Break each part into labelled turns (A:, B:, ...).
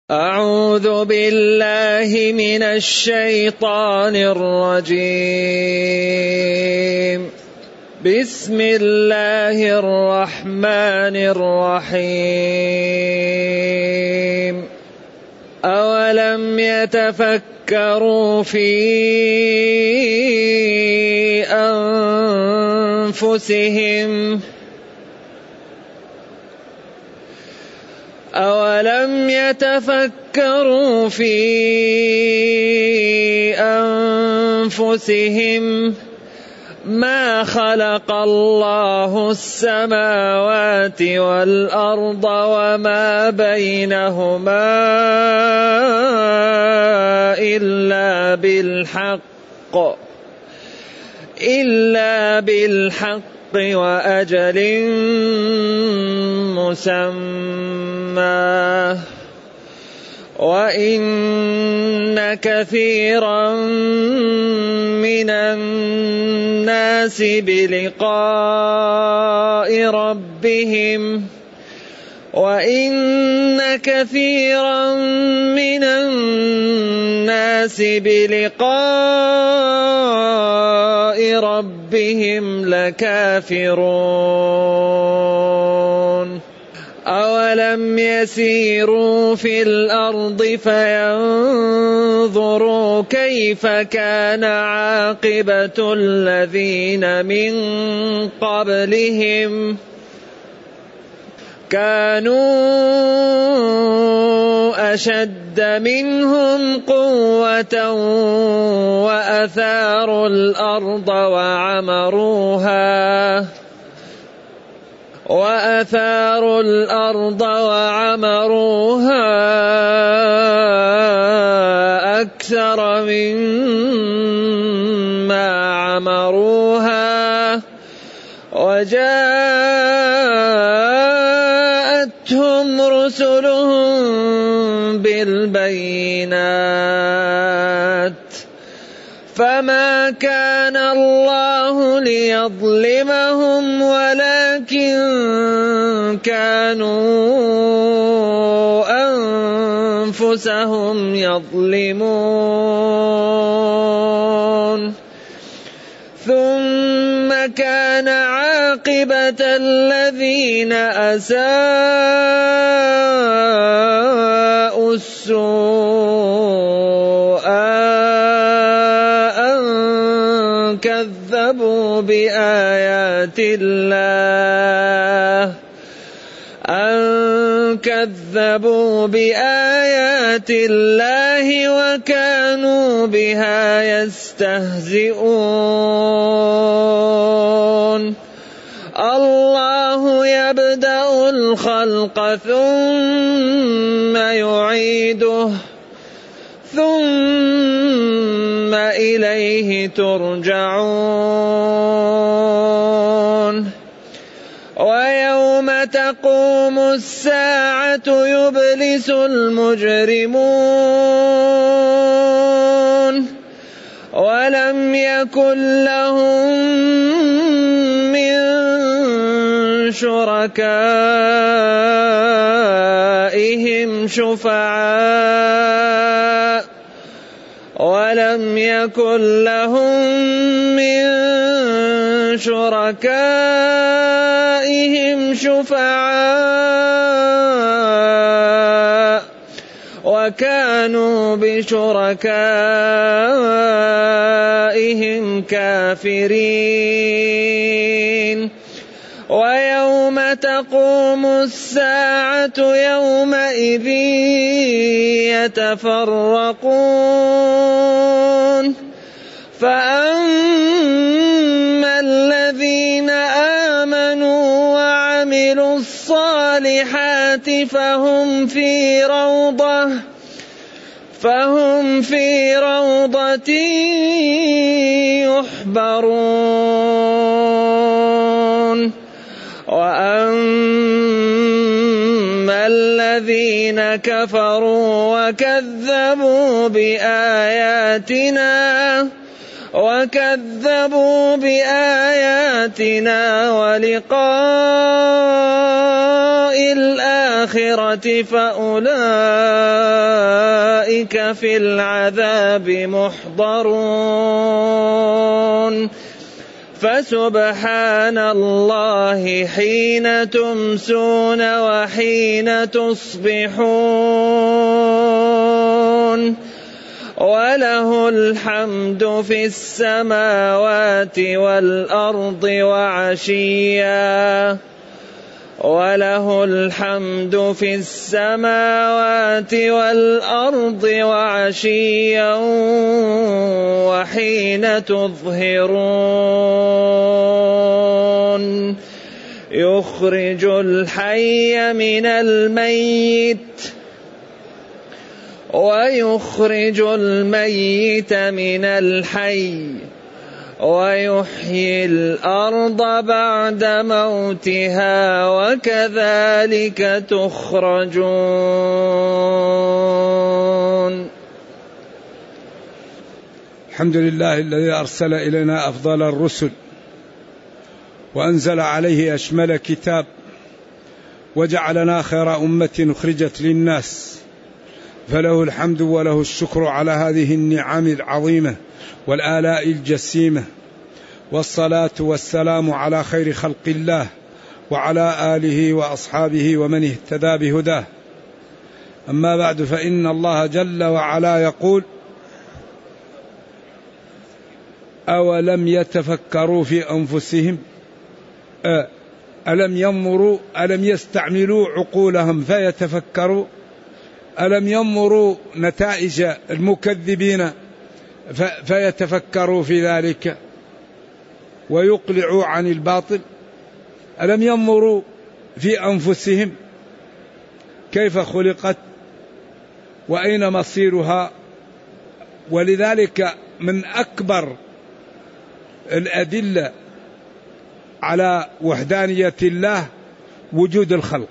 A: أعوذ بالله من الشيطان الرجيم. بسم الله الرحمن الرحيم. أولم يتفكروا في أنفسهم ما خلق الله السماوات والأرض وما بينهما إلا بالحق وأجل مسمى، وإن كثيرا من الناس بلقاء ربهم لكافرون. أولم يسيروا في الأرض فينظروا كيف كان عاقبة الذين من قبلهم، كانوا أشد منهم قوة وأثاروا الأرض وعمروها أكثر مما عمروها، وجاءتهم رسلهم بالبينات، فما كان الله ليظلمهم ولكن كانوا أنفسهم يظلمون. ثم كان عاقبة الذين أساءوا السوء أن كذبوا بآيات الله وكانوا بها يستهزئون. الله يبدأ الخلق ثم يعيده ثم إليه ترجعون. ويوم تقوم الساعة يبلس المجرمون ولم يكن لهم من شركائهم شفعاء وكانوا بشركائهم كافرين. ويوم تقوم الساعة يومئذ يتفرقون، فأما الذين آمنوا وعملوا الصالحات فهم في روضة يحبرون. وأما الذين كفروا وكذبوا بآياتنا ولقاء الآخرة فأولئك في العذاب محضرون فسبحان الله حين تمسون وحين تصبحون وله الحمد في السماوات والأرض وعشيا وله الحمد في السماوات والأرض وعشيا وحين تظهرون يخرج الحي من الميت ويخرج الميت من الحي ويحيي الأرض بعد موتها وكذلك تخرجون.
B: الحمد لله الذي أرسل إلينا أفضل الرسل وأنزل عليه أشمل كتاب وجعلنا خير أمة أخرجت للناس، فله الحمد وله الشكر على هذه النعم العظيمة والآلاء الجسيمة، والصلاة والسلام على خير خلق الله وعلى آله وأصحابه ومن اهتدى بهداه. أما بعد، فإن الله جل وعلا يقول: أولم يتفكروا في أنفسهم ألم ينظروا ألم يستعملوا عقولهم فيتفكروا ألم ينظروا نتائج المكذبين فيتفكروا في ذلك ويقلعوا عن الباطل. ألم ينظروا في أنفسهم كيف خلقت وأين مصيرها. ولذلك من أكبر الأدلة على وحدانية الله وجود الخلق.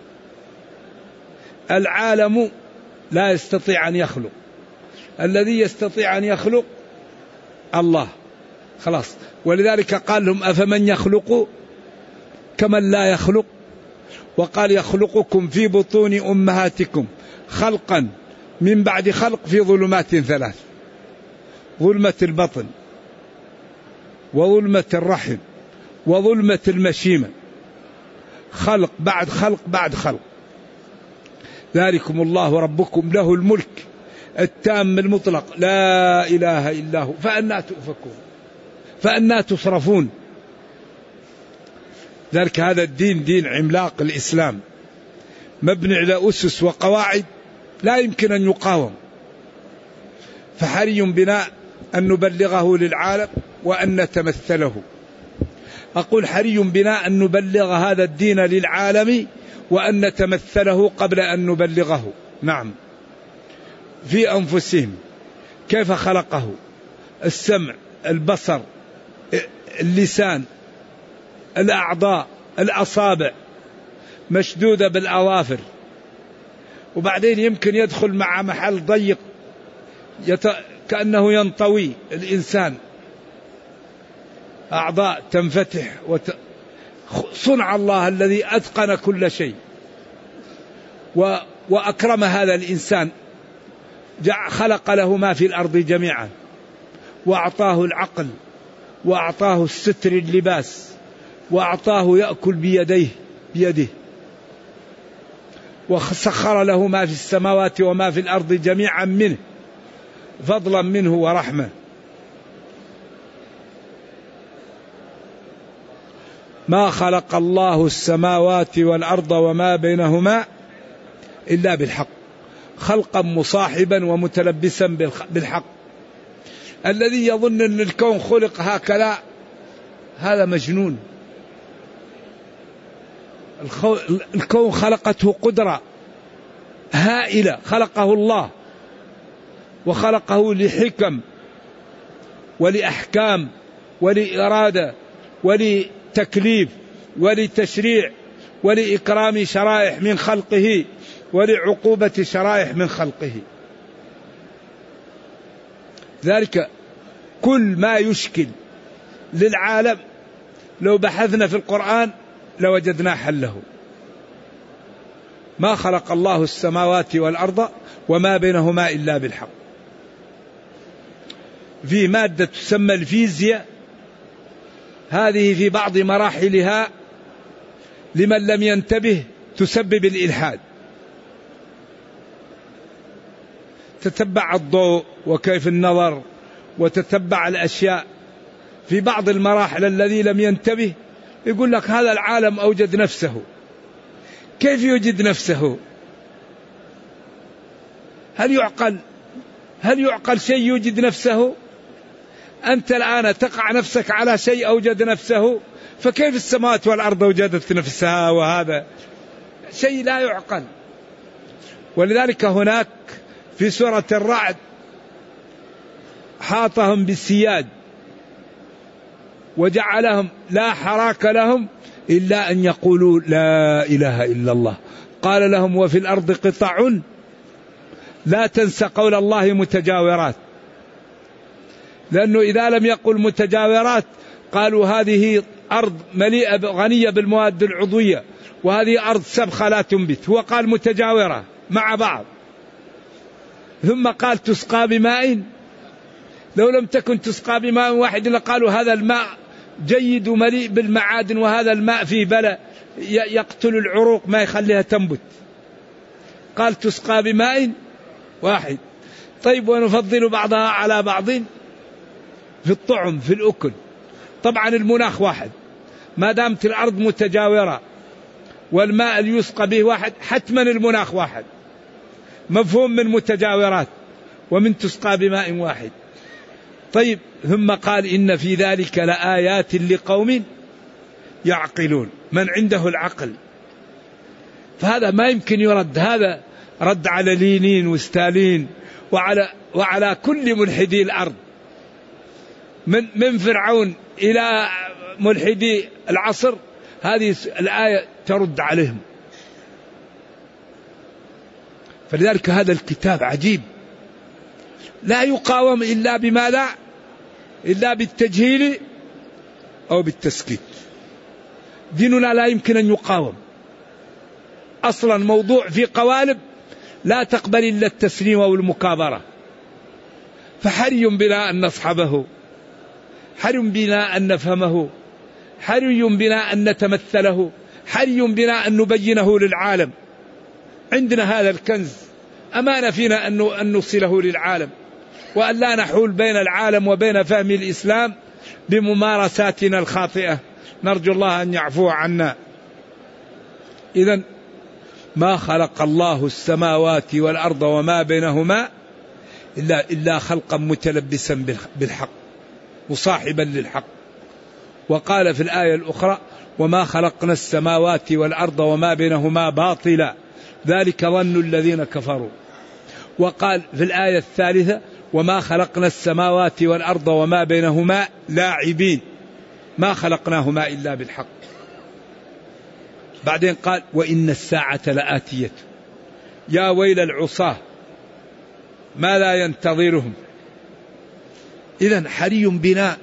B: العالم لا يستطيع أن يخلق، الذي يستطيع أن يخلق الله، خلاص. ولذلك قال لهم: أفمن يخلق كمن لا يخلق. وقال: يخلقكم في بطون أمهاتكم خلقا من بعد خلق في ظلمات ثلاث: ظلمة البطن وظلمة الرحم وظلمة المشيمة، خلق بعد خلق بعد خلق. ذلكم الله ربكم له الملك التام المطلق لا إله إلا هو فأنى تؤفكون فأنى تصرفون. ذلك هذا الدين دين عملاق، الإسلام مبني على أسس وقواعد لا يمكن أن يقاوم، فحري بنا أن نبلغه للعالم وأن نتمثله. أقول حري بنا أن نبلغ هذا الدين للعالم وأن نتمثله قبل أن نبلغه. نعم، في أنفسهم كيف خلقه: السمع، البصر، اللسان، الأعضاء، الأصابع مشدودة بالأظافر، وبعدين يمكن يدخل مع محل ضيق كأنه ينطوي الإنسان، أعضاء تنفتح صنع الله الذي أتقن كل شيء وأكرم هذا الإنسان، خلق له ما في الأرض جميعا، وأعطاه العقل، وأعطاه الستر اللباس، وأعطاه يأكل بيده، وسخر له ما في السماوات وما في الأرض جميعا منه فضلا منه ورحمة. ما خلق الله السماوات والأرض وما بينهما إلا بالحق، خلقا مصاحبا ومتلبسا بالحق. الذي يظن أن الكون خلق هكذا هذا مجنون. الكون خلقته قدرة هائلة، خلقه الله وخلقه لحكم ولأحكام ولإرادة ولتكليف ولتشريع ولإكرام شرائح من خلقه ولعقوبة شرائح من خلقه. ذلك كل ما يشكل للعالم لو بحثنا في القرآن لوجدنا حله. ما خلق الله السماوات والأرض وما بينهما إلا بالحق. في مادة تسمى الفيزياء، هذه في بعض مراحلها لمن لم ينتبه تسبب الإلحاد. تتبع الضوء وكيف النظر وتتبع الأشياء في بعض المراحل، الذي لم ينتبه يقول لك هذا العالم أوجد نفسه. كيف يوجد نفسه؟ هل يعقل شيء يوجد نفسه؟ أنت الآن تقع نفسك على شيء أوجد نفسه، فكيف السماوات والأرض أوجدت نفسها؟ وهذا شيء لا يعقل. ولذلك هناك في سورة الرعد حاطهم بالسياج وجعلهم لا حراك لهم إلا أن يقولوا لا إله إلا الله. قال لهم وفي الأرض قطع لا تنس قول الله متجاورات، لأنه إذا لم يقل متجاورات قالوا هذه أرض مليئة غنية بالمواد العضوية وهذه أرض سبخة لا تنبت. هو قال متجاورة مع بعض، ثم قال تسقى بماء. لو لم تكن تسقى بماء واحد لقالوا هذا الماء جيد ومليء بالمعادن وهذا الماء فيه بلاء يقتل العروق ما يخليها تنبت. قال تسقى بماء واحد. طيب ونفضل بعضها على بعض في الطعم في الأكل. طبعا المناخ واحد، ما دامت الأرض متجاورة والماء اللي يسقى به واحد حتما المناخ واحد. مفهوم من متجاورات ومن تسقى بماء واحد. طيب ثم قال إن في ذلك لآيات لقوم يعقلون، من عنده العقل. فهذا ما يمكن يرد، هذا رد على لينين وستالين وعلى كل ملحدي الأرض من فرعون إلى ملحدي العصر. هذه الآية ترد عليهم. فلذلك هذا الكتاب عجيب، لا يقاوم إلا بماذا؟ إلا بالتجهيل أو بالتسكيت. ديننا لا يمكن أن يقاوم أصلا، موضوع في قوالب لا تقبل إلا التسليم والمكابرة. فحري بنا أن نصحبه، حري بنا أن نفهمه، حري بنا أن نتمثله، حري بنا أن نبينه للعالم. عندنا هذا الكنز، أمانة فينا أن نوصله للعالم، وأن لا نحول بين العالم وبين فهم الإسلام بممارساتنا الخاطئة. نرجو الله أن يعفو عنا. إذن ما خلق الله السماوات والأرض وما بينهما إلا خلقا متلبسا بالحق وصاحبا للحق. وقال في الآية الأخرى وما خلقنا السماوات والأرض وما بينهما باطلا ذلك ظن الذين كفروا. وقال في الآية الثالثة وما خلقنا السماوات والأرض وما بينهما لاعبين، ما خلقناهما إلا بالحق. بعدين قال وإن الساعة لآتية يا ويل العصاة ما لا ينتظرهم. إذن حري بنا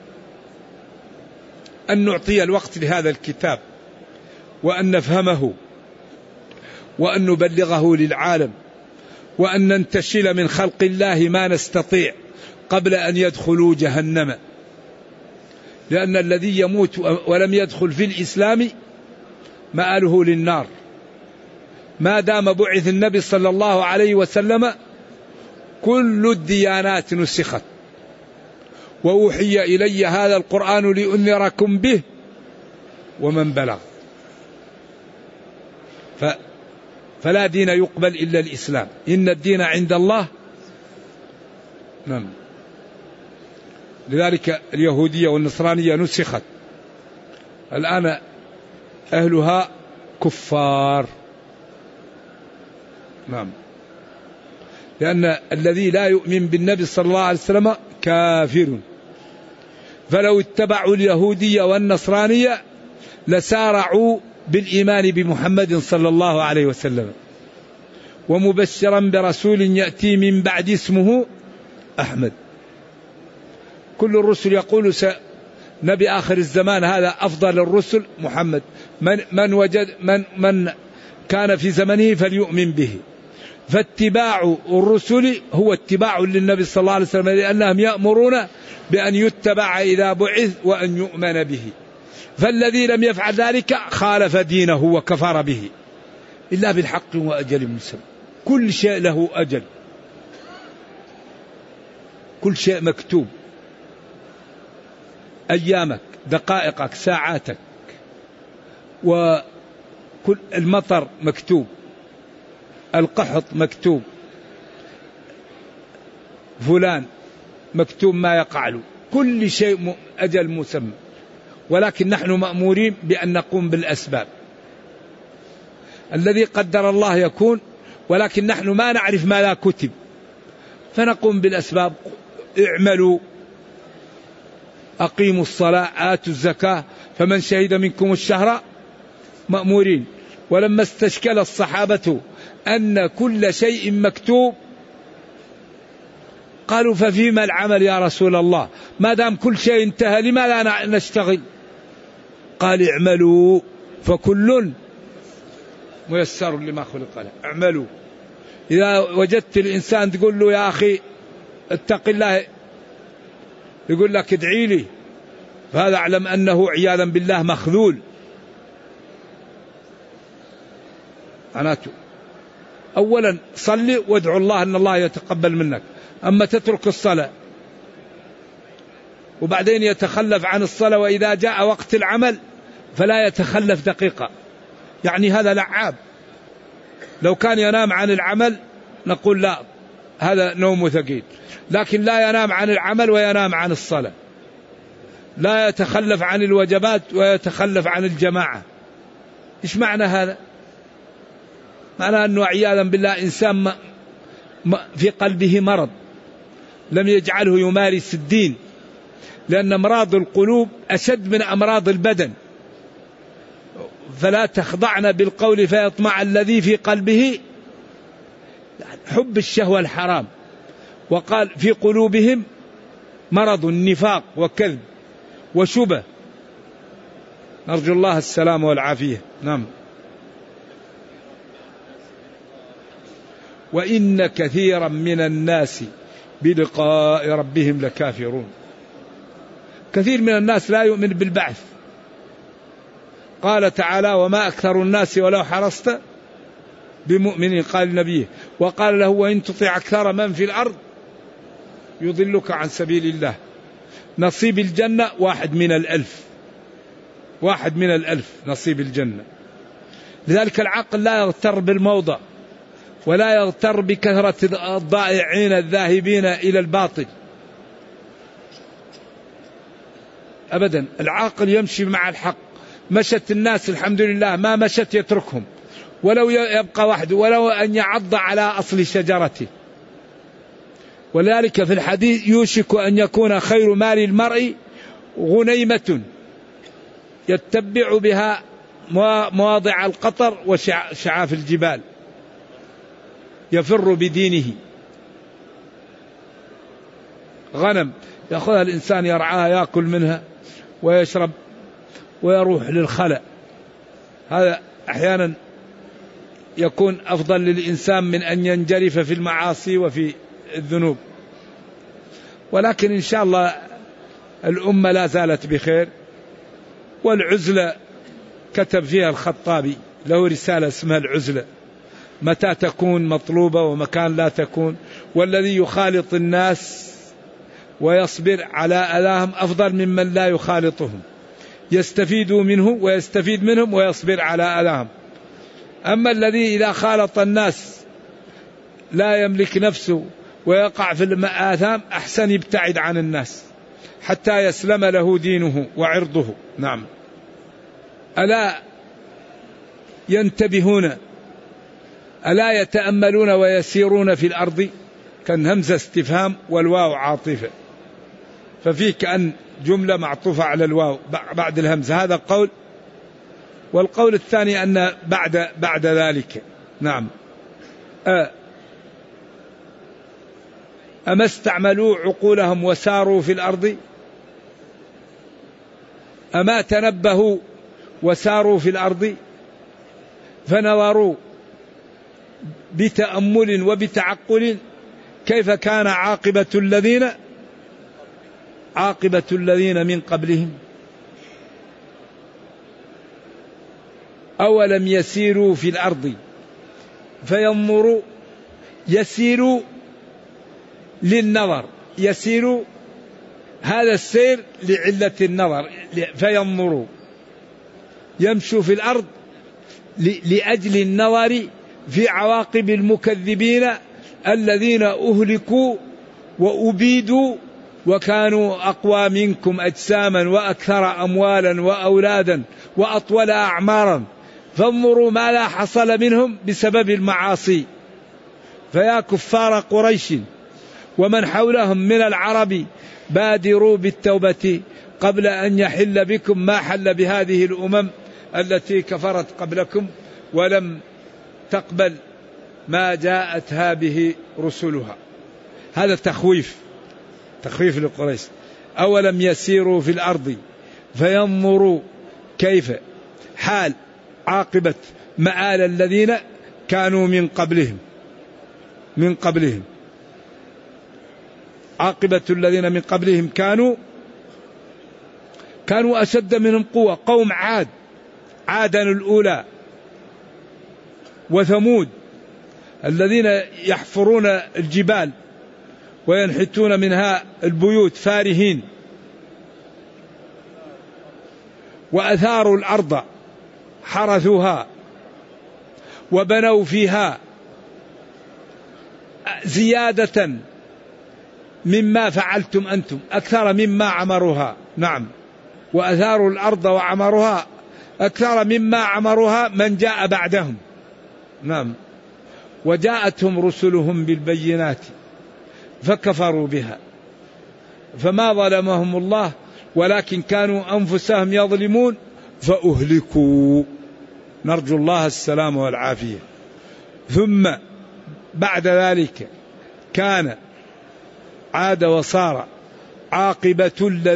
B: أن نعطي الوقت لهذا الكتاب وأن نفهمه وأن نبلغه للعالم وأن ننتشل من خلق الله ما نستطيع قبل أن يدخلوا جهنم. لأن الذي يموت ولم يدخل في الإسلام مآله للنار. ما دام بعث النبي صلى الله عليه وسلم كل الديانات نسخت، وأوحي إلي هذا القرآن لأنذركم به ومن بلغ. فلا دين يقبل إلا الإسلام، إن الدين عند الله. نعم. لذلك اليهودية والنصرانية نسخت، الآن أهلها كفار. نعم. لأن الذي لا يؤمن بالنبي صلى الله عليه وسلم كافر. فلو اتبعوا اليهودية والنصرانية لسارعوا بالإيمان بمحمد صلى الله عليه وسلم، ومبشرا برسول يأتي من بعد اسمه أحمد. كل الرسل يقول نبي آخر الزمان هذا أفضل الرسل محمد، من كان في زمنه فليؤمن به. فاتباع الرسل هو اتباع للنبي صلى الله عليه وسلم، لأنهم يأمرون بأن يتبع إذا بعث وأن يؤمن به. فالذي لم يفعل ذلك خالف دينه وكفر به، إلا بالحق وأجل مسمى. كل شيء له أجل، كل شيء مكتوب، أيامك، دقائقك، ساعاتك، وكل المطر مكتوب، القحط مكتوب، فلان مكتوب ما يقع له، كل شيء أجل مسمى. ولكن نحن مأمورين بأن نقوم بالأسباب. الذي قدر الله يكون، ولكن نحن ما نعرف ما لا كتب، فنقوم بالأسباب. اعملوا، أقيموا الصلاة، آتوا الزكاة، فمن شهد منكم الشهر، مأمورين. ولما استشكل الصحابة أن كل شيء مكتوب قالوا ففيما العمل يا رسول الله؟ ما دام كل شيء انتهى لما لا نشتغل؟ قال اعملوا فكل ميسر لما خلق له. اعملوا. إذا وجدت الإنسان تقول له يا أخي اتق الله، يقول لك ادعي لي، فهذا اعلم أنه عياذا بالله مخذول. معناته أولا صلي وادعو الله أن الله يتقبل منك. أما تترك الصلاة وبعدين يتخلف عن الصلاة، وإذا جاء وقت العمل فلا يتخلف دقيقة، يعني هذا لعاب. لو كان ينام عن العمل نقول لا، هذا نوم ثقيل، لكن لا ينام عن العمل وينام عن الصلاة، لا يتخلف عن الوجبات ويتخلف عن الجماعة. إيش معنى هذا؟ معنى أنه عياذا بالله إنسان في قلبه مرض لم يجعله يمارس الدين، لأن أمراض القلوب أشد من أمراض البدن. فلا تخضعن بالقول فيطمع الذي في قلبه حب الشهوة الحرام، وقال في قلوبهم مرض النفاق وكذب وشبه. نرجو الله السلام والعافية. نعم. وإن كثيرا من الناس بلقاء ربهم لكافرون. كثير من الناس لا يؤمن بالبعث. قال تعالى وما أكثر الناس ولو حرصت بمؤمنين، قال نبيه، وقال له وإن تطع أكثر من في الأرض يضلك عن سبيل الله. نصيب الجنة 1 من 1000، 1 من 1000 نصيب الجنة. لذلك العقل لا يغتر بالموضع ولا يغتر بكثرة الضائعين الذاهبين إلى الباطل أبدا. العاقل يمشي مع الحق. مشت الناس الحمد لله، ما مشت يتركهم، ولو يبقى وحده، ولو أن يعض على أصل شجرته. ولذلك في الحديث يوشك أن يكون خير مال المرء غنيمة يتبع بها مواضع القطر وشعاف الجبال، يفر بدينه. غنم يأخذها الإنسان يرعاها، يأكل منها ويشرب ويروح للخلاء. هذا أحيانا يكون أفضل للإنسان من أن ينجرف في المعاصي وفي الذنوب. ولكن إن شاء الله الأمة لا زالت بخير. والعزلة كتب فيها الخطابي، له رسالة اسمها العزلة، متى تكون مطلوبة ومكان لا تكون. والذي يخالط الناس ويصبر على أذاهم أفضل ممن لا يخالطهم، يستفيد منه ويستفيد منهم ويصبر على أذاهم. أما الذي إذا خالط الناس لا يملك نفسه ويقع في الآثام، أحسن يبتعد عن الناس حتى يسلم له دينه وعرضه. نعم. ألا ينتبهون، ألا يتأملون ويسيرون في الأرض؟ كان همزة استفهام والواو عاطفة، ففيه كأن جملة معطوفة على الواو بعد الهمزة. هذا قول. والقول الثاني أن بعد ذلك. نعم. أما استعملوا عقولهم وساروا في الأرض أما تنبهوا وساروا في الأرض فنظروا بتأمل وبتعقل كيف كان عاقبة الذين من قبلهم. أولم يسيروا في الأرض فينظروا، يسيروا للنظر، يسيروا هذا السير لعلة النظر، فينظروا يمشوا في الأرض لأجل النظر في عواقب المكذبين الذين أهلكوا وأبيدوا وكانوا أقوى منكم أجساما وأكثر أموالا وأولادا وأطول أعمارا، فانظروا ما لا حصل منهم بسبب المعاصي. فيا كفار قريش ومن حولهم من العرب بادروا بالتوبة قبل أن يحل بكم ما حل بهذه الأمم التي كفرت قبلكم ولم تقبل ما جاءتها به رسلها. هذا تخويف لقريش. أولم يسيروا في الأرض فينظروا كيف حال عاقبة مآل الذين كانوا من قبلهم عاقبة الذين من قبلهم كانوا أشد منهم قوة. قوم عادا الأولى وثمود الذين يحفرون الجبال وينحتون منها البيوت فارهين، وأثاروا الأرض حرثوها وبنوا فيها زيادة مما فعلتم أنتم أكثر مما عمروها. نعم، وأثاروا الأرض وعمروها أكثر مما عمروها من جاء بعدهم. نعم، وجاءتهم رسلهم بالبينات فكفروا بها فما ظلمهم الله ولكن كانوا أنفسهم يظلمون فأهلكوا. نرجو الله السلام والعافية. ثم بعد ذلك كان عاد وصار عاقبة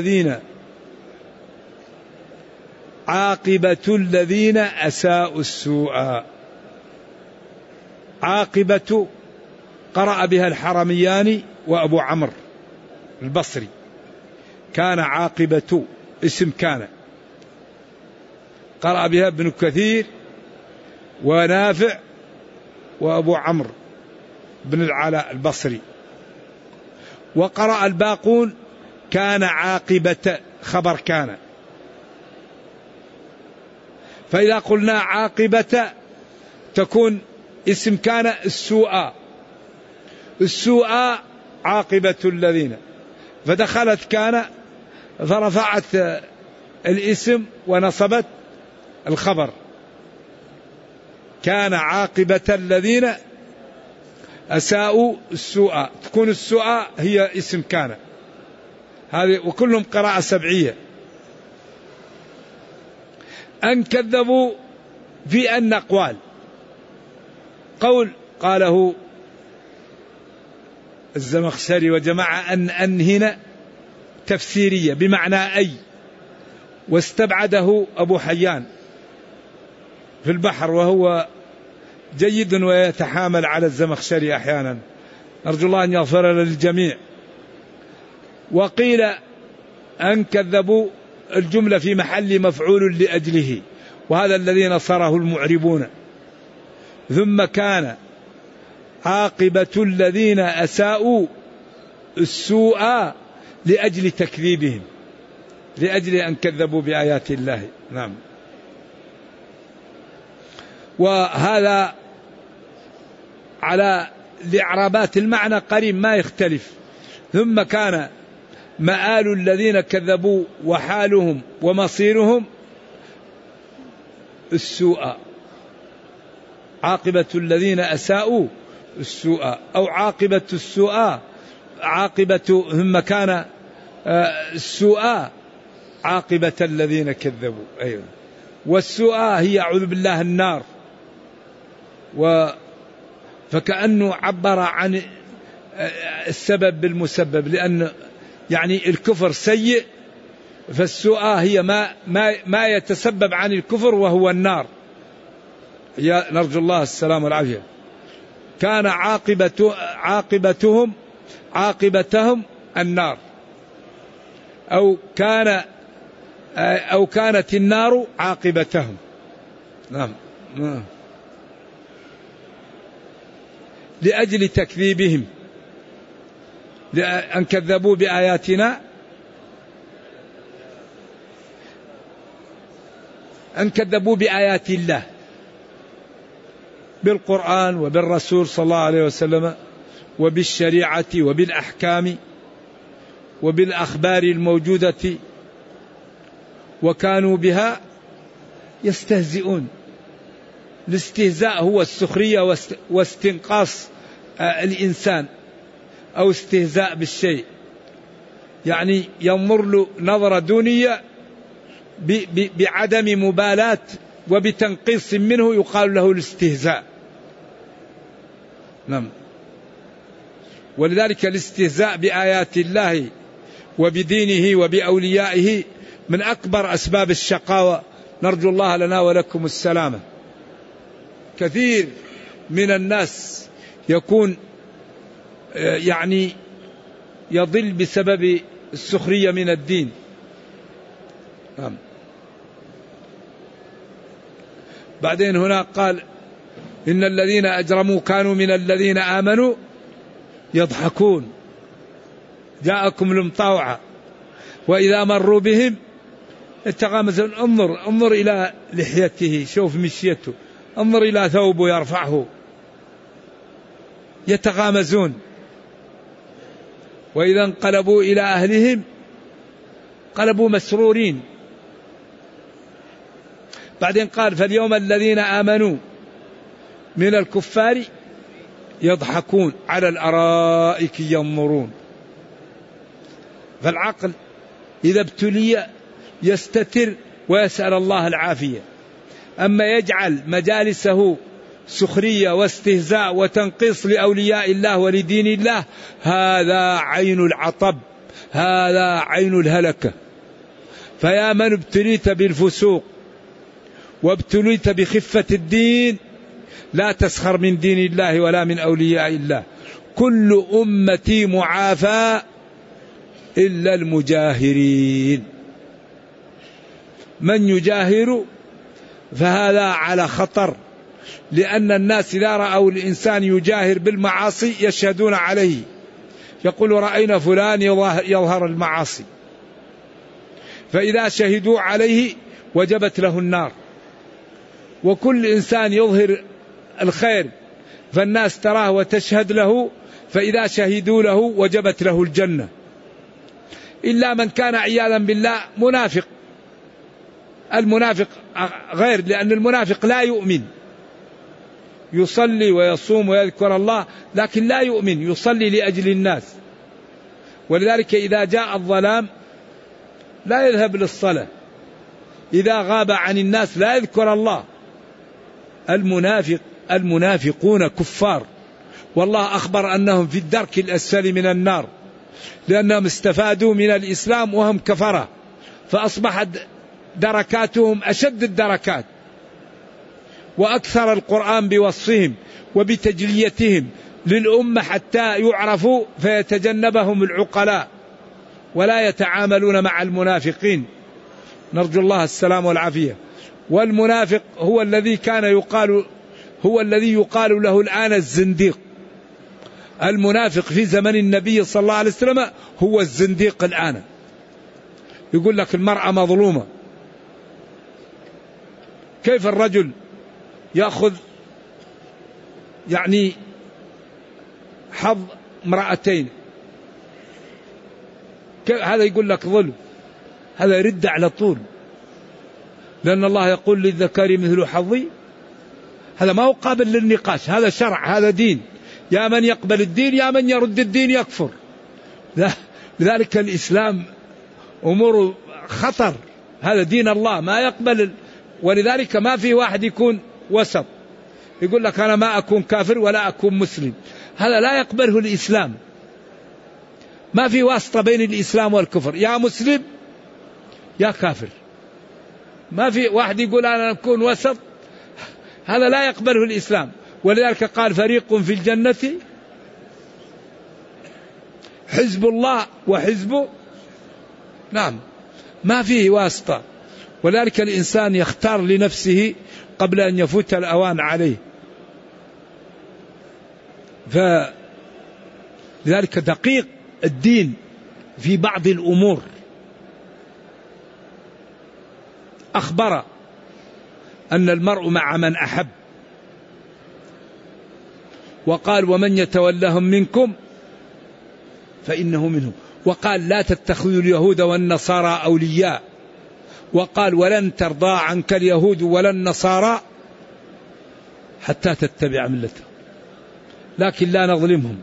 B: الذين أساءوا السوء. عاقبة قرأ بها الحرميان وأبو عمرو البصري. كان عاقبة اسم كان، قرأ بها ابن كثير ونافع وأبو عمرو بن العلاء البصري. وقرأ الباقون كان عاقبة خبر كان. فإذا قلنا عاقبة تكون اسم كان السوء عاقبة الذين، فدخلت كان فرفعت الاسم ونصبت الخبر. كان عاقبة الذين أساءوا السوء، تكون السوء هي اسم كان. هذه وكلهم قراءة سبعية. أن كذبوا في أن أقوال. قول قاله الزمخشري وجماعة أن هنا تفسيرية بمعنى أي، واستبعده أبو حيان في البحر وهو جيد ويتحامل على الزمخشري أحيانا، أرجو الله أن يغفر للجميع. وقيل أن كذبوا الجملة في محل مفعول لأجله، وهذا الذي نصره المعربون. ثم كان عاقبة الذين أساءوا السوء لأجل تكذيبهم، لأجل أن كذبوا بآيات الله. نعم. وهذا على الإعرابات المعنى قريب ما يختلف. ثم كان مآل الذين كذبوا وحالهم ومصيرهم السوء. عاقبة الذين أساءوا السوء، أو عاقبة السوء عاقبة، ثم كان السوء عاقبة الذين كذبوا. أيضا والسوء هي أعوذ بالله النار. فكأنه عبر عن السبب بالمسبب، لأن يعني الكفر سيء فالسوءة هي ما يتسبب عن الكفر وهو النار، نرجو الله السلام والعافية. كان عاقبتهم النار، أو كانت النار عاقبتهم. نعم. لأجل تكذيبهم، لأن كذبوا بآياتنا، أن كذبوا بآيات الله، بالقرآن وبالرسول صلى الله عليه وسلم وبالشريعة وبالأحكام وبالأخبار الموجودة، وكانوا بها يستهزئون. الاستهزاء هو السخرية واستنقاص الإنسان، أو استهزاء بالشيء، يعني ينظر له نظرة دونية بعدم مبالاة وبتنقيص منه، يقال له الاستهزاء. نعم. ولذلك الاستهزاء بآيات الله وبدينه وبأوليائه من أكبر أسباب الشقاوة، نرجو الله لنا ولكم السلامة. كثير من الناس يكون يعني يضل بسبب السخرية من الدين. نعم. بعدين هنا قال إن الذين أجرموا كانوا من الذين آمنوا يضحكون، جاءكم المطاوعة وإذا مروا بهم يتغامزون. انظر إلى لحيته، شوف مشيته، انظر إلى ثوبه يرفعه، يتغامزون. وإذا انقلبوا إلى أهلهم انقلبوا مسرورين. بعدين قال فاليوم الذين آمنوا من الكفار يضحكون على الأرائك ينظرون. فالعقل إذا ابتلي يستتر ويسأل الله العافية، أما يجعل مجالسه سخرية واستهزاء وتنقيص لأولياء الله ولدين الله، هذا عين العطب، هذا عين الهلكة. فيا من ابتليت بالفسوق وابتليت بخفة الدين، لا تسخر من دين الله ولا من أولياء الله. كل أمتي معافى إلا المجاهرين. من يجاهر فهذا على خطر، لأن الناس إذا رأوا الإنسان يجاهر بالمعاصي يشهدون عليه، يقول رأينا فلان يظهر المعاصي، فإذا شهدوا عليه وجبت له النار. وكل إنسان يظهر الخير فالناس تراه وتشهد له، فإذا شهدوا له وجبت له الجنة. إلا من كان عياذا بالله منافق. المنافق غير، لأن المنافق لا يؤمن، يصلي ويصوم ويذكر الله لكن لا يؤمن، يصلي لأجل الناس. ولذلك إذا جاء الظلام لا يذهب للصلاة، إذا غاب عن الناس لا يذكر الله. المنافقون كفار، والله أخبر أنهم في الدرك الأسفل من النار، لأنهم استفادوا من الإسلام وهم كفرة، فأصبحت دركاتهم أشد الدركات. وأكثر القرآن بوصفهم وبتجليتهم للأمة حتى يعرفوا فيتجنبهم العقلاء ولا يتعاملون مع المنافقين، نرجو الله السلام والعافية. والمنافق هو الذي يقال له الآن الزنديق. المنافق في زمن النبي صلى الله عليه وسلم هو الزنديق الآن. يقول لك المرأة مظلومة. كيف الرجل يأخذ يعني حظ امرأتين؟ هذا يقول لك ظلم، هذا يرد على طول، لأن الله يقول للذكر مثل حظي. هذا ما هو قابل للنقاش، هذا شرع، هذا دين. يا من يقبل الدين يا من يرد الدين يكفر. لذلك الإسلام أمور خطر، هذا دين الله ما يقبل. ولذلك ما في واحد يكون وسط، يقول لك أنا ما أكون كافر ولا أكون مسلم، هذا لا يقبله الإسلام. ما في واسطة بين الإسلام والكفر، يا مسلم يا كافر. ما في واحد يقول أنا نكون وسط، هذا لا يقبله الإسلام. ولذلك قال فريق في الجنة حزب الله وحزب، نعم، ما فيه واسطة. ولذلك الإنسان يختار لنفسه قبل أن يفوت الأوان عليه. فلذلك دقيق الدين في بعض الأمور. أخبر أن المرء مع من أحب، وقال ومن يتولهم منكم فإنه منهم، وقال لا تتخذوا اليهود والنصارى أولياء، وقال ولن ترضى عنك اليهود ولا النصارى حتى تتبع ملتهم، لكن لا نظلمهم،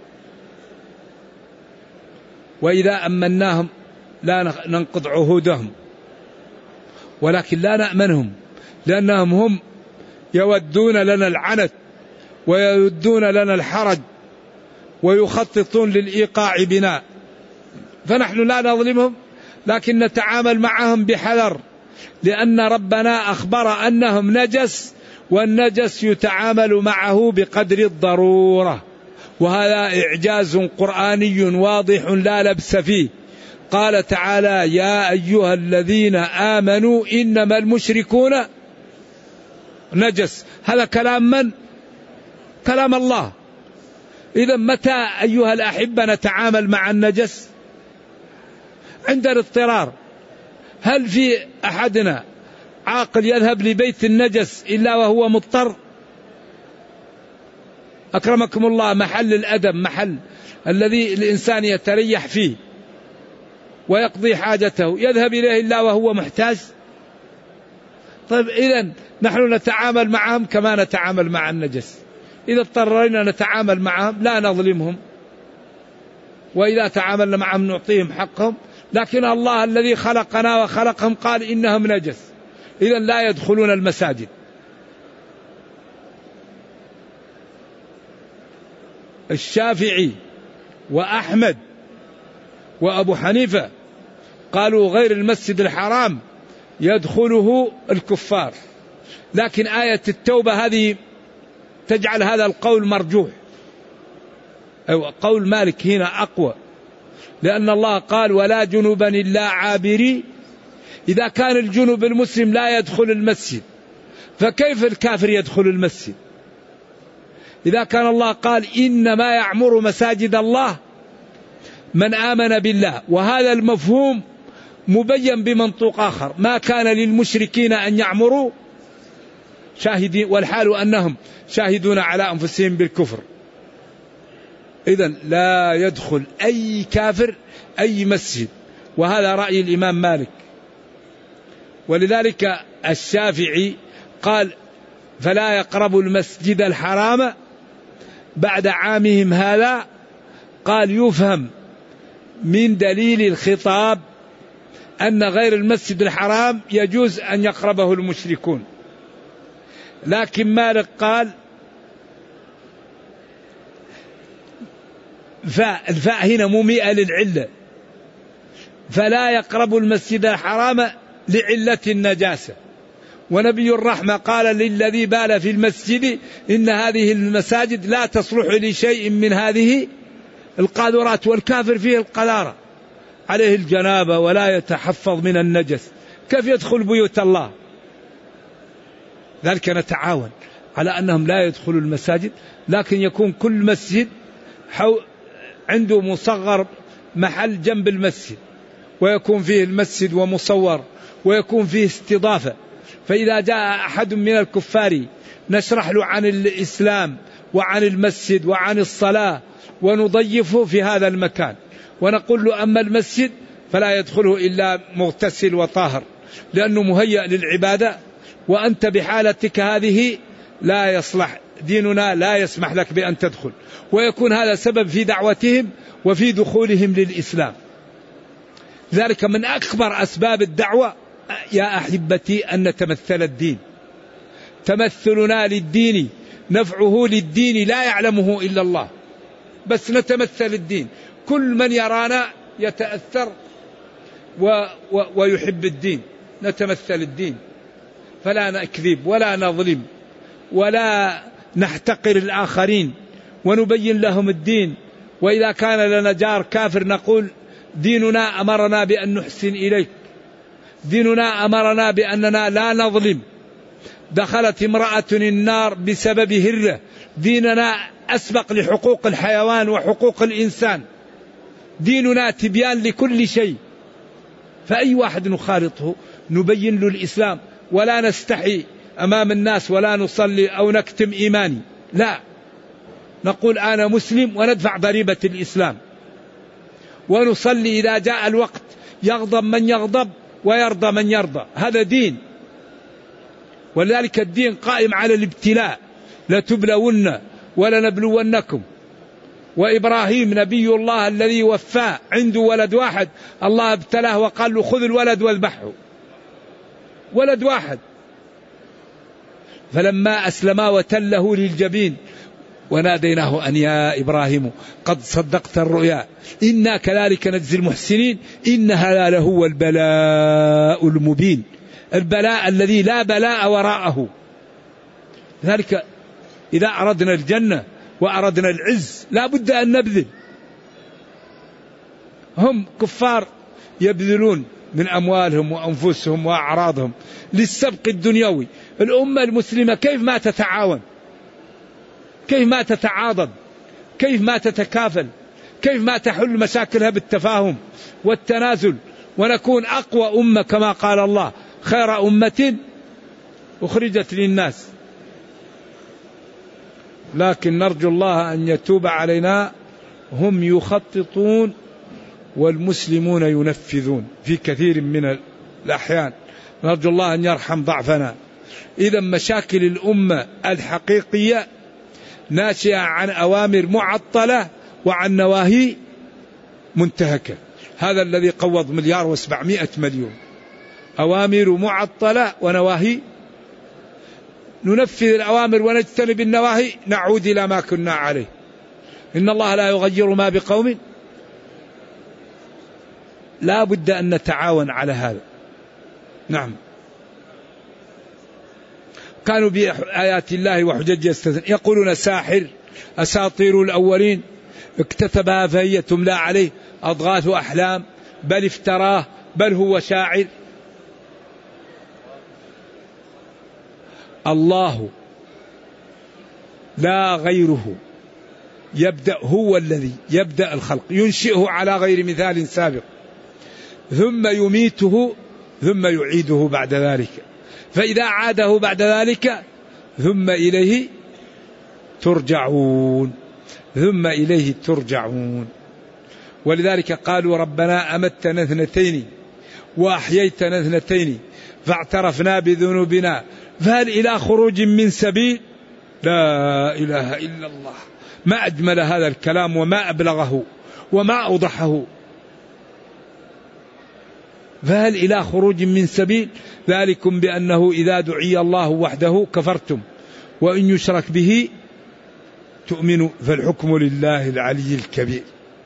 B: وإذا أمناهم لا ننقض عهودهم، ولكن لا نأمنهم لأنهم هم يودون لنا العنت ويودون لنا الحرج ويخططون للإيقاع بنا، فنحن لا نظلمهم لكن نتعامل معهم بحذر، لأن ربنا أخبر أنهم نجس، والنجس يتعامل معه بقدر الضرورة، وهذا إعجاز قرآني واضح لا لبس فيه. قال تعالى يا أيها الذين آمنوا إنما المشركون نجس. هذا كلام من؟ كلام الله. إذا متى أيها الأحبة نتعامل مع النجس؟ عند الاضطرار. هل في أحدنا عاقل يذهب لبيت النجس إلا وهو مضطر؟ أكرمكم الله، محل الأدب، محل الذي الإنسان يتريح فيه ويقضي حاجته، يذهب إليه إلا وهو محتاج؟ طيب إذن نحن نتعامل معهم كما نتعامل مع النجس. إذا اضطرينا نتعامل معهم لا نظلمهم، وإذا تعاملنا معهم نعطيهم حقهم، لكن الله الذي خلقنا وخلقهم قال إنهم نجس، إذن لا يدخلون المساجد. الشافعي وأحمد وأبو حنيفة قالوا غير المسجد الحرام يدخله الكفار، لكن آية التوبة هذه تجعل هذا القول مرجوح، أو قول مالك هنا أقوى، لأن الله قال ولا جنوبا إلا عابري. إذا كان الجنوب المسلم لا يدخل المسجد، فكيف الكافر يدخل المسجد؟ إذا كان الله قال إنما يعمر مساجد الله من آمن بالله، وهذا المفهوم مبين بمنطوق آخر، ما كان للمشركين أن يعمروا شاهدين والحال أنهم شاهدون على أنفسهم بالكفر. إذن لا يدخل أي كافر أي مسجد، وهذا رأي الإمام مالك. ولذلك الشافعي قال فلا يقربوا المسجد الحرام بعد عامهم هذا. قال يفهم من دليل الخطاب أن غير المسجد الحرام يجوز أن يقربه المشركون، لكن مالك قال الفاء هنا مميئة للعلة، فلا يقرب المسجد الحرام لعلة النجاسة. ونبي الرحمة قال للذي بال في المسجد إن هذه المساجد لا تصلح لشيء من هذه القاذورات، والكافر فيه القذارة، عليه الجنابة ولا يتحفظ من النجس، كيف يدخل بيوت الله؟ ذلك نتعاون على أنهم لا يدخلوا المساجد، لكن يكون كل مسجد عنده مصغر محل جنب المسجد، ويكون فيه المسجد ومصور، ويكون فيه استضافة، فإذا جاء أحد من الكفار نشرح له عن الإسلام وعن المسجد وعن الصلاة، ونضيفه في هذا المكان، ونقول له أما المسجد فلا يدخله إلا مغتسل وطاهر، لأنه مهيأ للعبادة، وأنت بحالتك هذه لا يصلح، ديننا لا يسمح لك بأن تدخل، ويكون هذا سبب في دعوتهم وفي دخولهم للإسلام. ذلك من أكبر أسباب الدعوة يا أحبتي أن نتمثل الدين، تمثلنا للدين نفعه للدين لا يعلمه إلا الله، بس نتمثل الدين. كل من يرانا يتأثر ويحب الدين، نتمثل الدين، فلا نكذب ولا نظلم ولا نحتقر الآخرين، ونبين لهم الدين. وإذا كان لنا جار كافر نقول ديننا أمرنا بأن نحسن إليك، ديننا أمرنا بأننا لا نظلم. دخلت امرأة النار بسبب هرة، ديننا أسبق لحقوق الحيوان وحقوق الإنسان، ديننا تبيان لكل شيء. فأي واحد نخالطه نبين له الإسلام، ولا نستحي أمام الناس ولا نصلي أو نكتم إيماني، لا، نقول أنا مسلم وندفع ضريبة الإسلام، ونصلي إذا جاء الوقت، يغضب من يغضب ويرضى من يرضى، هذا دين. ولذلك الدين قائم على الابتلاء، لتبلون ولنبلونكم. وإبراهيم نبي الله الذي وفاه عنده ولد واحد، الله ابتلاه وقال له خذ الولد واذبحه، ولد واحد. فلما أسلما وتله للجبين وناديناه أن يا إبراهيم قد صدقت الرؤيا إنا كذلك نجزي المحسنين إن هذا لهو البلاء المبين، البلاء الذي لا بلاء وراءه. لذلك إذا أردنا الجنة وأردنا العز لا بد أن نبذل. هم كفار يبذلون من أموالهم وأنفسهم وأعراضهم للسبق الدنيوي. الأمة المسلمة كيف ما تتعاون، كيف ما تتعاضد، كيف ما تتكافل، كيف ما تحل مشاكلها بالتفاهم والتنازل، ونكون أقوى أمة كما قال الله خير أمة أخرجت للناس. لكن نرجو الله أن يتوب علينا. هم يخططون والمسلمون ينفذون في كثير من الأحيان. نرجو الله أن يرحم ضعفنا. إذا مشاكل الأمة الحقيقية ناشئة عن أوامر معطلة وعن نواهي منتهكة. هذا الذي قوض 1,700,000,000. أوامر معطلة ونواهي، ننفذ الأوامر ونجتنب النواهي نعود إلى ما كنا عليه. إن الله لا يغير ما بقوم. لا بد أن نتعاون على هذا. نعم. كانوا بآيات الله وحجج يستهزئون، يقولون ساحر، أساطير الأولين اكتتبها فهي تملى عليه، أضغاث أحلام، بل افتراه، بل هو شاعر. الله لا غيره يبدأ، هو الذي يبدأ الخلق، ينشئه على غير مثال سابق، ثم يميته ثم يعيده بعد ذلك، فإذا عاده بعد ذلك ثم إليه ترجعون، ثم إليه ترجعون. ولذلك قالوا ربنا أمتنا 2 وأحييتنا 2 فاعترفنا بذنوبنا فهل إلى خروج من سبيل. لا إله إلا الله. ما أجمل هذا الكلام وما أبلغه وما أوضحه. فهل إلى خروج من سبيل، ذلكم بأنه إذا دعي الله وحده كفرتم وإن يشرك به تؤمنوا فالحكم لله العلي الكبير.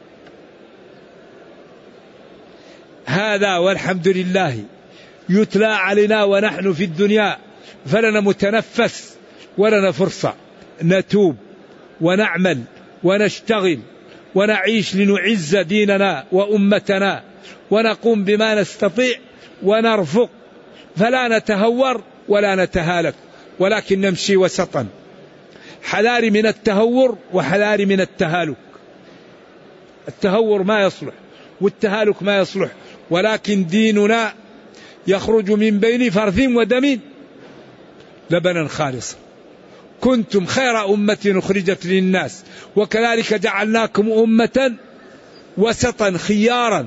B: هذا والحمد لله يتلى علينا ونحن في الدنيا، فلنا متنفس ولنا فرصة نتوب ونعمل ونشتغل ونعيش لنعز ديننا وأمتنا، ونقوم بما نستطيع ونرفق، فلا نتهور ولا نتهالك، ولكن نمشي وسطا، حذار من التهور وحذار من التهالك. التهور ما يصلح والتهالك ما يصلح، ولكن ديننا يخرج من بين فرث ودم لبنا خالصا. كنتم خير أمة أخرجت للناس وكذلك جعلناكم أمة وسطا خيارا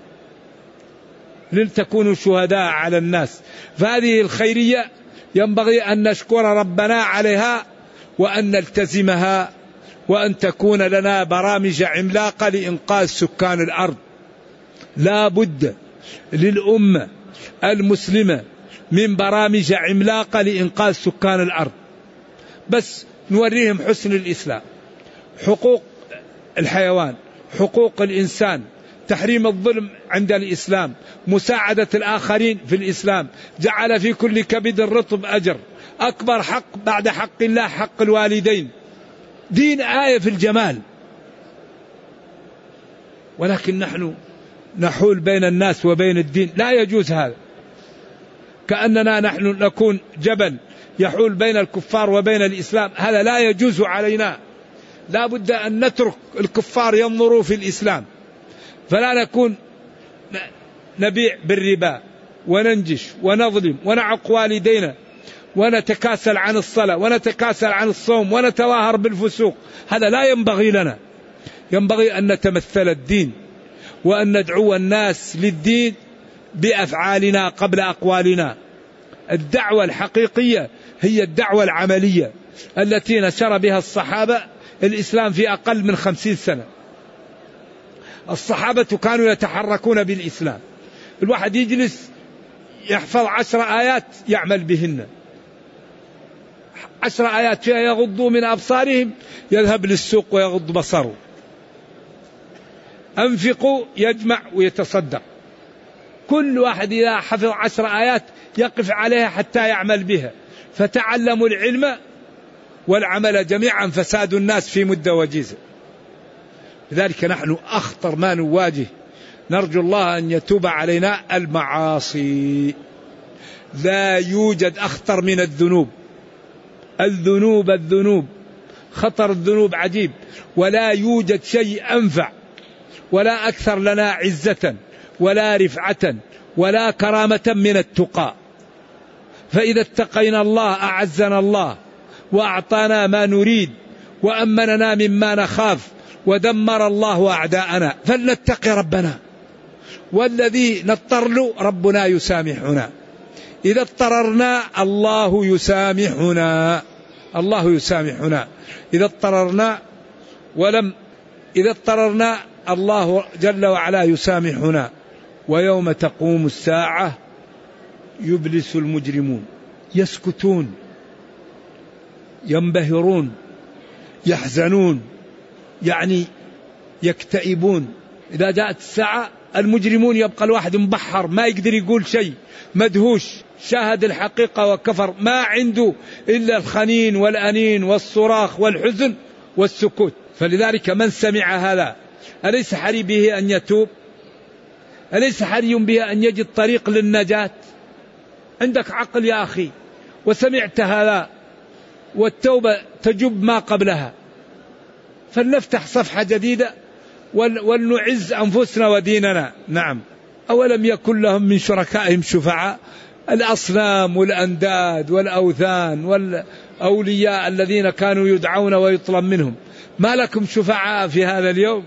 B: لتكونوا شهداء على الناس. فهذه الخيرية ينبغي أن نشكر ربنا عليها وأن نلتزمها، وأن تكون لنا برامج عملاقة لإنقاذ سكان الأرض. لا بد للأمة المسلمة من برامج عملاقة لإنقاذ سكان الأرض، بس نوريهم حسن الإسلام، حقوق الحيوان، حقوق الإنسان، تحريم الظلم عند الإسلام، مساعدة الآخرين في الإسلام، جعل في كل كبد رطب أجر، أكبر حق بعد حق الله حق الوالدين. دين آية في الجمال. ولكن نحن نحول بين الناس وبين الدين، لا يجوز هذا. كأننا نحن نكون جبل يحول بين الكفار وبين الإسلام، هذا لا يجوز علينا. لا بد أن نترك الكفار ينظروا في الإسلام، فلا نكون نبيع بالربا وننجش ونظلم ونعق والدينا ونتكاسل عن الصلاة ونتكاسل عن الصوم ونتواهر بالفسوق. هذا لا ينبغي لنا. ينبغي أن نتمثل الدين وأن ندعو الناس للدين بأفعالنا قبل أقوالنا. الدعوة الحقيقية هي الدعوة العملية التي نشر بها الصحابة الإسلام في أقل من 50 سنة. الصحابة كانوا يتحركون بالإسلام. الواحد يجلس يحفظ 10 آيات يعمل بهن، 10 آيات فيها يغضوا من أبصارهم، يذهب للسوق ويغض بصره. أنفقوا يجمع ويتصدق. كل واحد إذا حفظ 10 آيات يقف عليها حتى يعمل بها. فتعلموا العلم والعمل جميعا فساد الناس في مدة وجيزة. لذلك نحن أخطر ما نواجه، نرجو الله أن يتوب علينا، المعاصي. لا يوجد أخطر من الذنوب. الذنوب خطر الذنوب عجيب، ولا يوجد شيء أنفع ولا أكثر لنا عزة ولا رفعة ولا كرامة من التقى. فإذا اتقينا الله أعزنا الله وأعطانا ما نريد وأمننا مما نخاف ودمر الله أعداءنا. فلنتقي ربنا، والذي نضطر له ربنا يسامحنا. إذا اضطررنا الله يسامحنا، الله يسامحنا. إذا اضطررنا إذا اضطررنا الله جل وعلا يسامحنا. ويوم تقوم الساعة يبلس المجرمون، يسكتون، ينبهرون، يحزنون، يعني يكتئبون. إذا جاءت الساعة المجرمون يبقى الواحد مبحر ما يقدر يقول شيء، مدهوش، شاهد الحقيقة وكفر، ما عنده إلا الخنين والأنين والصراخ والحزن والسكوت. فلذلك من سمع هذا أليس حري به أن يتوب؟ أليس حري به أن يجد طريق للنجاة؟ عندك عقل يا أخي وسمعت هذا، والتوبة تجب ما قبلها. فلنفتح صفحة جديدة ولنعز أنفسنا وديننا. نعم. أولم يكن لهم من شركائهم شفعاء؟ الأصنام والأنداد والأوثان والأولياء الذين كانوا يدعون ويطلب منهم، ما لكم شفعاء في هذا اليوم؟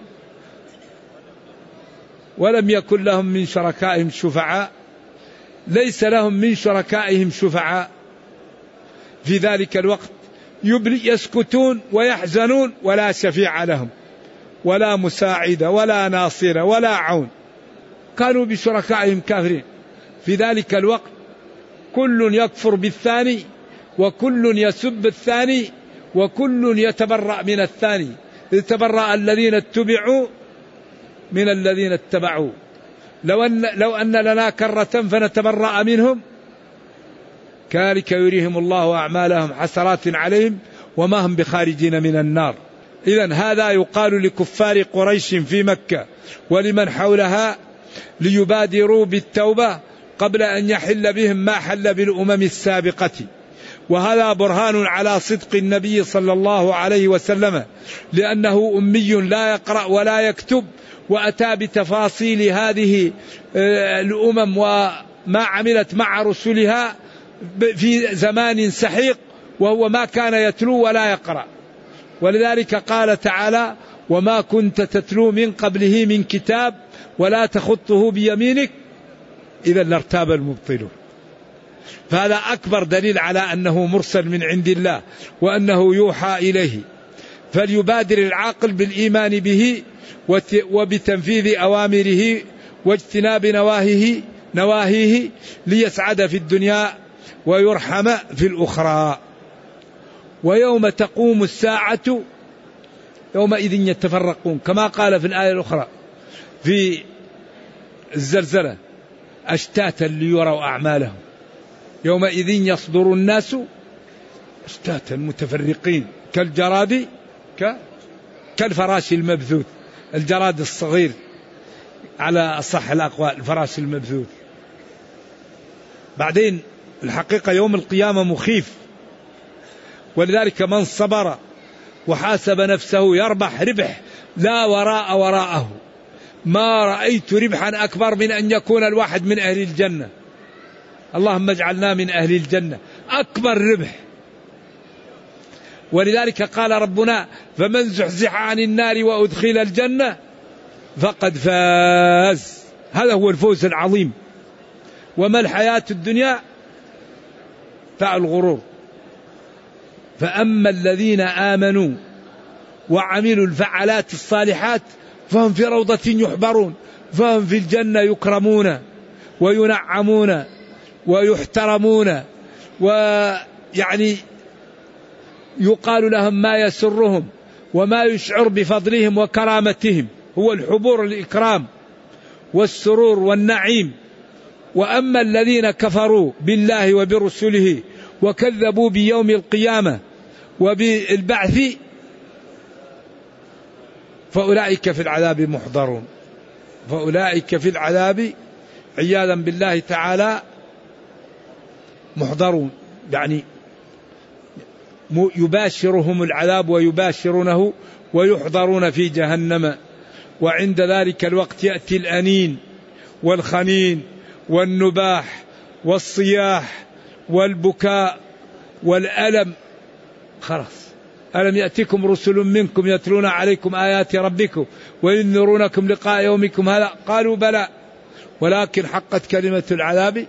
B: ولم يكن لهم من شركائهم شفعاء، ليس لهم من شركائهم شفعاء في ذلك الوقت. يسكتون ويحزنون ولا شفيع لهم ولا مساعد ولا ناصر ولا عون. كانوا بشركائهم كافرين. في ذلك الوقت كل يكفر بالثاني وكل يسب الثاني وكل يتبرأ من الثاني. يتبرأ الذين اتبعوا من الذين اتبعوا. لو أن لنا كرة فنتبرأ منهم كذلك يريهم الله أعمالهم حسرات عليهم وما هم بخارجين من النار. إذن هذا يقال لكفار قريش في مكة ولمن حولها ليبادروا بالتوبة قبل أن يحل بهم ما حل بالأمم السابقة. وهذا برهان على صدق النبي صلى الله عليه وسلم، لأنه أمي لا يقرأ ولا يكتب، وأتى بتفاصيل هذه الأمم وما عملت مع رسلها في زمان سحيق، وهو ما كان يتلو ولا يقرأ. ولذلك قال تعالى: وما كنت تتلو من قبله من كتاب ولا تخطه بيمينك إذا لارتاب المبطلون. فهذا أكبر دليل على أنه مرسل من عند الله وأنه يوحى إليه. فليبادر العاقل بالإيمان به وبتنفيذ أوامره واجتناب نواهيه ليسعد في الدنيا ويرحم في الأخرى. ويوم تقوم الساعة يومئذ يتفرقون، كما قال في الآية الأخرى في الزلزلة أشتاتا ليروا أعمالهم يومئذ يصدر الناس أشتاتا متفرقين كالجراد كالفراش المبثوث. الجراد الصغير على أصح الأقوال الفراش المبثوث. بعدين الحقيقة يوم القيامة مخيف، ولذلك من صبر وحاسب نفسه يربح ربح لا وراء وراءه. ما رأيت ربحا أكبر من أن يكون الواحد من أهل الجنة. اللهم اجعلنا من أهل الجنة، أكبر ربح. ولذلك قال ربنا فمن زحزح عن النار وأدخل الجنة فقد فاز. هذا هو الفوز العظيم. وما الحياة الدنيا متاع الغرور. فأما الذين آمنوا وعملوا الفعالات الصالحات فهم في روضة يحبرون، فهم في الجنة يكرمون وينعمون ويحترمون، ويعني يقال لهم ما يسرهم وما يشعر بفضلهم وكرامتهم، هو الحبور الإكرام والسرور والنعيم. وأما الذين كفروا بالله وبرسله وكذبوا بيوم القيامة وبالبعث فأولئك في العذاب محضرون. فأولئك في العذاب عياذا بالله تعالى محضرون، يعني يباشرهم العذاب ويباشرونه ويحضرون في جهنم. وعند ذلك الوقت يأتي الأنين والخنين والنباح والصياح والبكاء والألم. خلاص، ألم يأتكم رسل منكم يتلون عليكم آيات ربكم وينذرونكم لقاء يومكم هذا؟ قالوا بلى ولكن حقت كلمة العذاب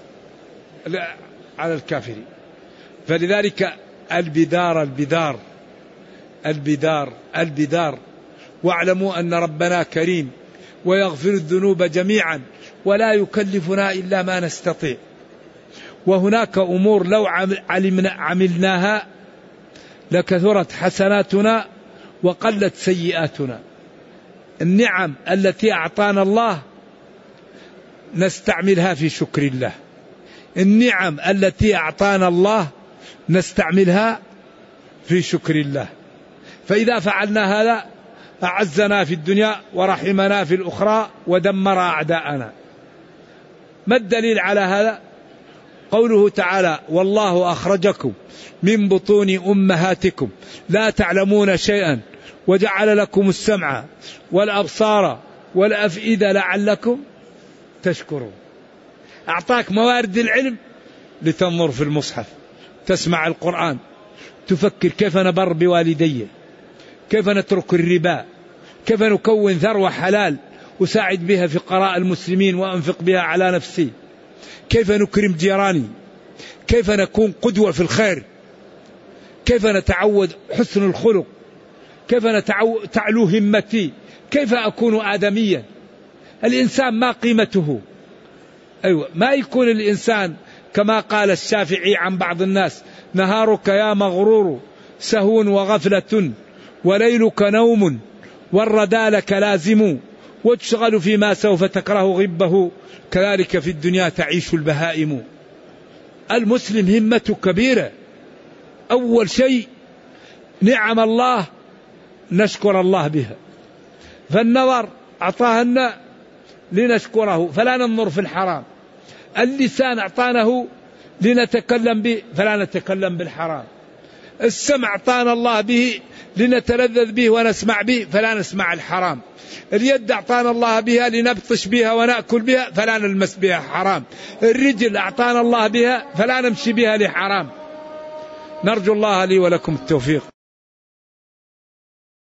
B: على الكافرين. فلذلك البدار البدار البدار البدار. واعلموا أن ربنا كريم ويغفر الذنوب جميعا ولا يكلفنا إلا ما نستطيع. وهناك أمور لو عملناها لكثرت حسناتنا وقلت سيئاتنا. النعم التي أعطانا الله نستعملها في شكر الله. النعم التي أعطانا الله نستعملها في شكر الله. فإذا فعلنا هذا أعزنا في الدنيا ورحمنا في الأخرى ودمر أعداءنا. ما الدليل على هذا؟ قوله تعالى والله أخرجكم من بطون أمهاتكم لا تعلمون شيئا وجعل لكم السمع والأبصار والأفئدة لعلكم تشكرون. أعطاك موارد العلم لتنظر في المصحف، تسمع القرآن، تفكر كيف نبر بوالدي، كيف نترك الربا، كيف نكون ثروة حلال أساعد بها فقراء المسلمين وأنفق بها على نفسي، كيف نكرم جيراني، كيف نكون قدوة في الخير، كيف نتعود حسن الخلق، كيف تعلو همتي، كيف أكون آدميا. الإنسان ما قيمته. أيوة، ما يكون الإنسان كما قال الشافعي عن بعض الناس نهارك يا مغرور سهو وغفلة وليلك نوم والردى لك لازم وتشغل فيما سوف تكره غبه كذلك في الدنيا تعيش البهائم. المسلم همته كبيرة. أول شيء نعم الله نشكر الله بها. فالنظر أعطاهن لنشكره فلا ننظر في الحرام. اللسان أعطانه لنتكلم به فلا نتكلم بالحرام. السمع أعطانا الله به لنتلذذ به ونسمع به فلا نسمع الحرام. اليد أعطانا الله بها لنبطش بها ونأكل بها فلا نلمس بها حرام. الرجل أعطانا الله بها فلا نمشي بها لحرام. نرجو الله لي ولكم التوفيق.